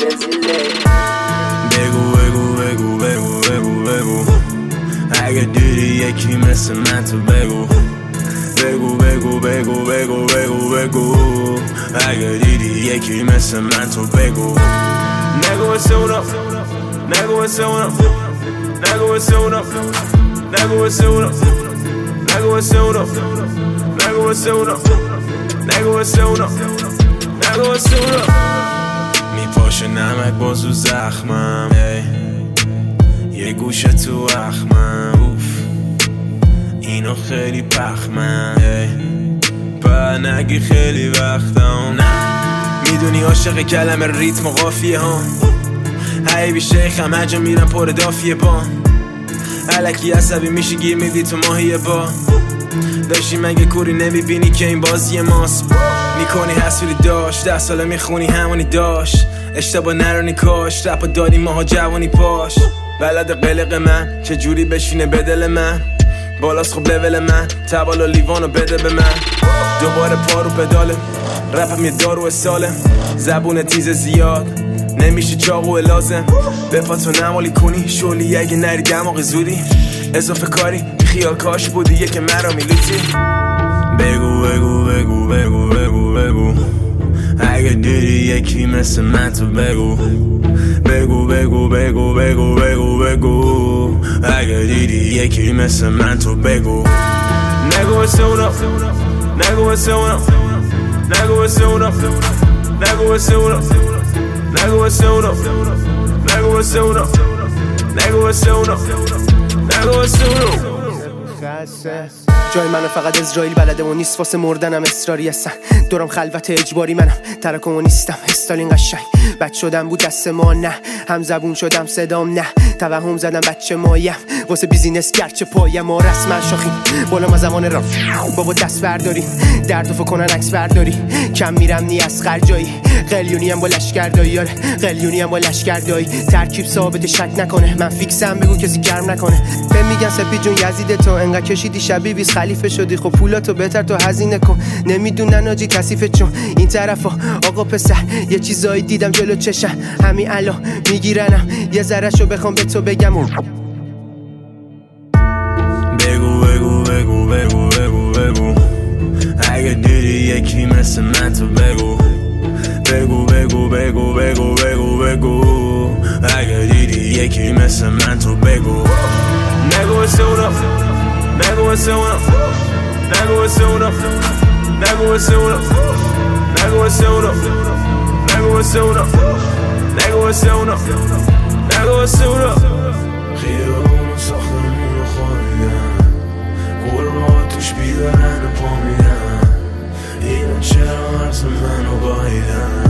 بگو بگو بگو بگو بگو بگو اگه دیدی یکی مثل من تو بگو بگو بگو بگو بگو بگو بگو اگه دیدی یکی مثل من تو بگو نگو واسه اونا نگو واسه اونا نگو واسه اونا نگو واسه اونا نگو واسه اونا نگو واسه اونا نگو واسه اونا نگو واسه اونا میپاشه نمک بازو زخمم یه گوشه تو اخمم اوف اینو خیلی پخمم با نگی خیلی وقتم نه میدونی عاشق کلمه ریتم و قافیه ها حیبی شیخم هر جا میرم پر دافیه با الکی عصبی میشی گیر میدی تو ماهیه با داشتی مگه کوری نمیبینی که این بازی ماست میکنی حسولی داشت 10 ساله میخونی همونی داشت اشتباه نرونی کاش رپا دادی ماها جوانی پاش بلد قلق من چه جوری بشینه به دل من بالاست خب لول من تبالا لیوانو بده به من دوباره پارو پداله رپم یه دارو سالم زبون تیز زیاد نمیشه چاقو لازم به پاتو نمالی کنی شولی اگه نری دماغ زودی اضافه کاری خیال کاش بودی که مرا میلوتی بگو بگو بگو بگو بگو بگو اگه دیدی یکی مثل من تو بگو بگو بگو بگو بگو بگو بگو اگه دیدی یکی مثل من تو بگو نگو واسه اونا نگو واسه اونا نگو واسه اونا نگو واسه اونا نگو واسه اونا نگو واسه اونا نگو واسه اونا نگو واسه اونا جای منو فقط اسرائیل بلده و نیست واسه مردنم اصراری هستن دورم خلوت اجباری منم ترکم و نیستم استالین قشنگ بد شدم بود دست ما نه هم زبون شدم صدام نه توهم زدم بچه مایم واسه بیزینس گرچه پایم ما رسما شاخیم بالا ما زمان را بابا دست برداریم دردو فکنن عکس برداری کم میرم نی از خرجایی قلیونی هم با لشکردایی قلیونی هم با لشکردایی ترکیب ثابت شک نکنه من فیکسم بگو کسی گرم نکنه به میگن سپی جون یزید تو انقدر کشیدی شبیه بیس خلیفه شدی خب پولاتو بهتر تو هزینه کن نمیدونن آجی کثیفه چون این طرفا آقا پسر یه چیزایی دیدم جلو چشم همین الان میگیرنم یه ذرهشو بخوام به تو بگم بگو بگو بگو بگو بگو بگو اگه دیدی یکی مثل من تو بگو بگو بگو بگو بگو بگو بگو اگه دیدی یکی مثل من تو بگو نگو واسه اونا نگو واسه اونا نگو واسه اونا نگو واسه اونا نگو واسه اونا نگو واسه اونا نگو واسه اونا نگو واسه اونا خیابونو ساختمونو خوابیدن گربا توش بیدارن و پا میدن اینا چرا عرض منو بایدن